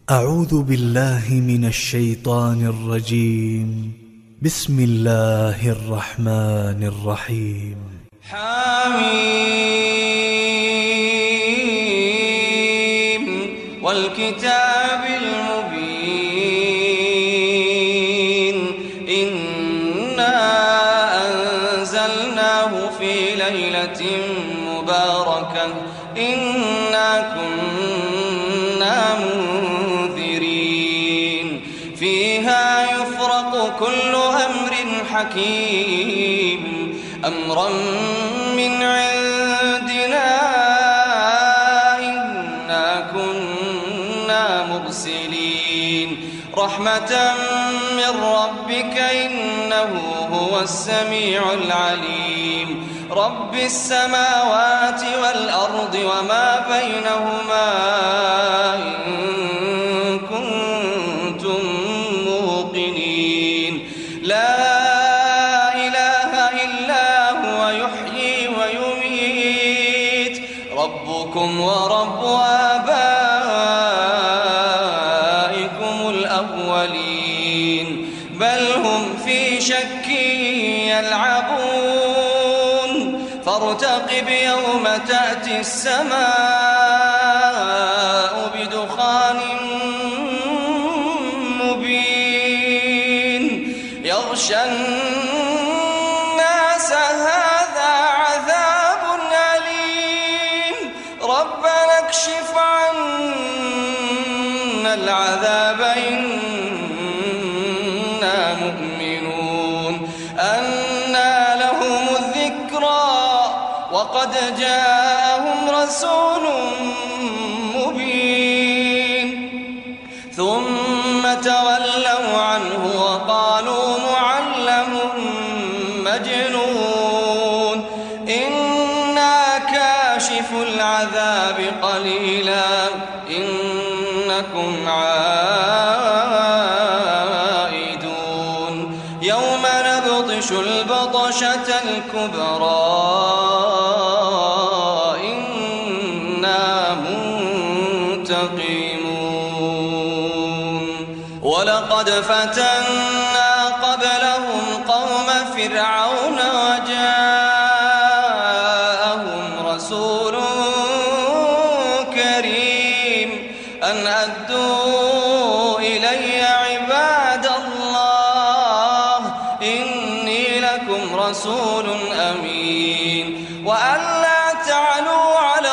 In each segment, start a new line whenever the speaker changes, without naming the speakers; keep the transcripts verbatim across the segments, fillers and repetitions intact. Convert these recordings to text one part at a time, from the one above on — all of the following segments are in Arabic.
أعوذ بالله من الشيطان الرجيم. بسم الله الرحمن الرحيم.
حميم والكتاب المبين إنا أنزلناه في ليلة مباركة إنا كنا منذرين فيها يفرق كل أمر حكيم أمرا من عندنا إنا كنا مرسلين رحمة من ربك إنه هو السميع العليم رب السماوات والأرض وما بينهما إن كنتم موقنين لا إله إلا هو يحيي ويميت ربكم ورب آبائكم الأولين بل هم في شك يلعبون فارتقب يوم تأتي السماء بدخان مبين يغشى الناس هذا عذاب أليم ربنا اكشف عنا العذاب إنا مؤمنون أنى لهم الذكرى وقد جاءهم رسول مبين ثم تولوا عنه وقالوا معلم مجنون إنا كاشف العذاب قليلا إنكم عائدون يوم نبطش البطشة الكبرى إنا منتقمون ولقد فتنا قبلهم قوم فرعون وجاءهم رسول كريم أن أدوا إلي عباد الله إني لكم رسول أمين وأن لا تعلوا على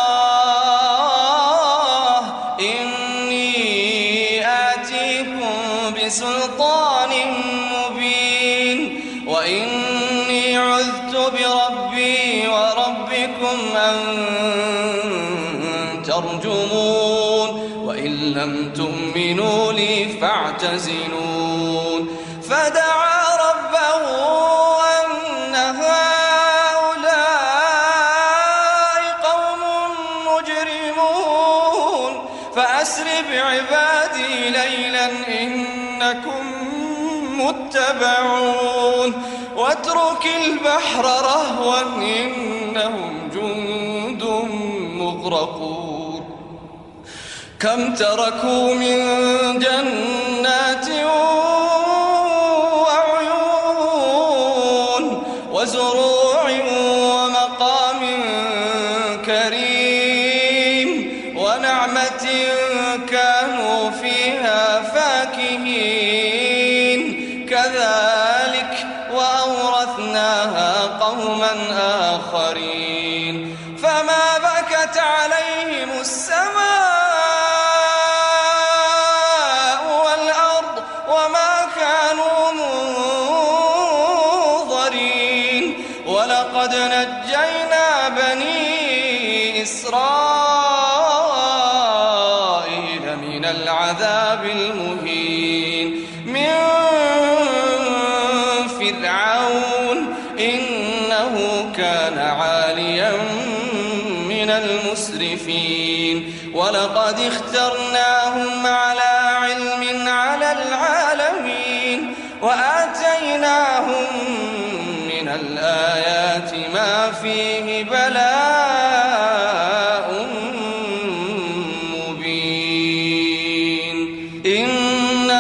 الله إني آتيكم بسلطان مبين وإني عذت بربي وربكم أن ترجمون وإن لم تؤمنوا لي فاعتزلون فدعا ربه أن هؤلاء قوم مجرمون فأسر بعبادي ليلا إنكم متبعون واترك البحر رهوا إنهم جند مغرقون كم تركوا من جنات وعيون وزروع ومقام كريم ونعمة كانوا فيها فاكهين كذلك وأورثناها قوما آخرين فما بكت عليهم السماء والأرض وما كانوا منظرين ولقد نجينا بني إسرائيل من العذاب المهين من فرعون إنه كان عاليا من المسرفين ولقد اخترناهم على علم على العالمين وآتيناهم من الآيات ما فيه بلاء مبين إن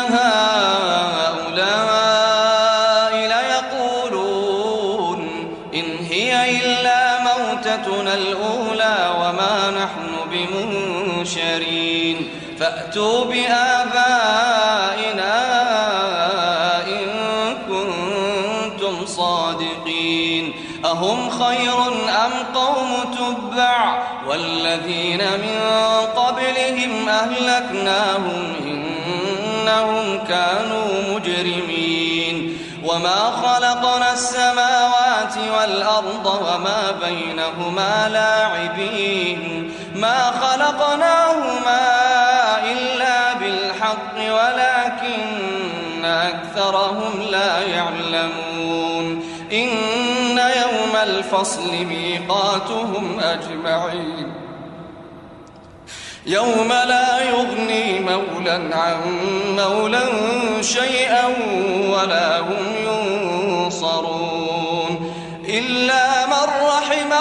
هؤلاء ليقولون إن هي إلا موتتنا الأولى وما نحن بمنشرين فأتوا بآبائنا إن كنتم صادقين أهم خير أم قوم تبع والذين من قبلهم أهلكناهم إنهم كانوا مجرمين وما خلقنا السماوات والأرض وما بينهما لاعبين ما خلقناهما إلا بالحق ولكن أكثرهم لا يعلمون إن يوم الفصل ميقاتهم أجمعين يوم لا يغني مولى عن مولى شيئا ولا هم ينصرون إلا من رحم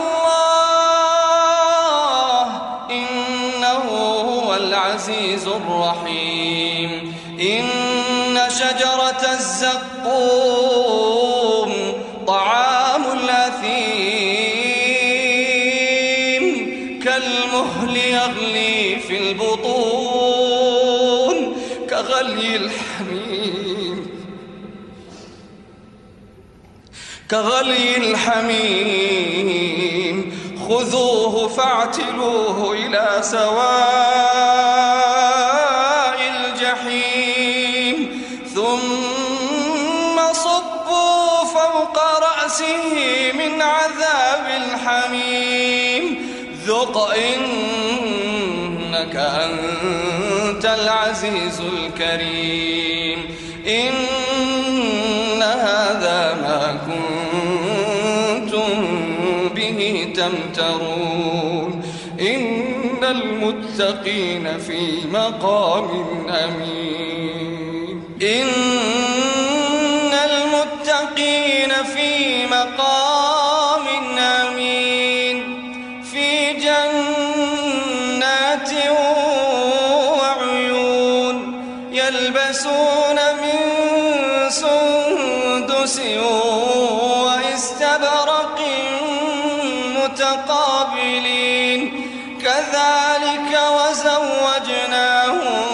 الله إنه هو العزيز الرحيم إن شجرة الزقوم طعام الأثيم كالمهل يغلي في البطون كغلي الحميم كغلي الحميم خذوه فاعتلوه إلى سواء الجحيم ثم صبوا فوق رأسه من عذاب الحميم ذق إنك أنت العزيز الكريم إن هذا ما كنتم به تمترون إن المتقين في مقام أمين إن المتقين في مقام أمين في جنات وعيون يلبسون من سندس واستبرق متقابلين كذلك وزوجناهم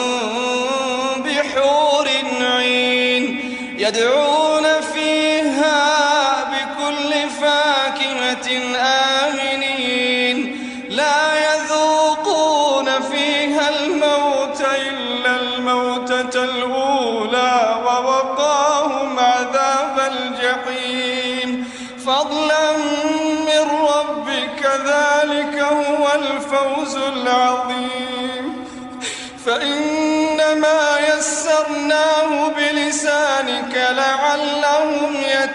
بحور عين يدعون فيها بكل فاكهة آمنين لا يذوقون فيها الموت إلا الموتة الأولى ووقاهم عذاب الجحيم فضلا من ربك ذلك هو الفوز العظيم فإنما يسرناه بلسانك لعلهم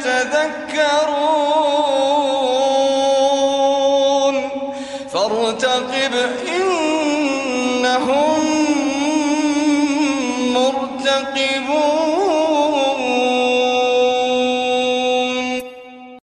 يتذكرون فارتقب إنهم مرتقبون.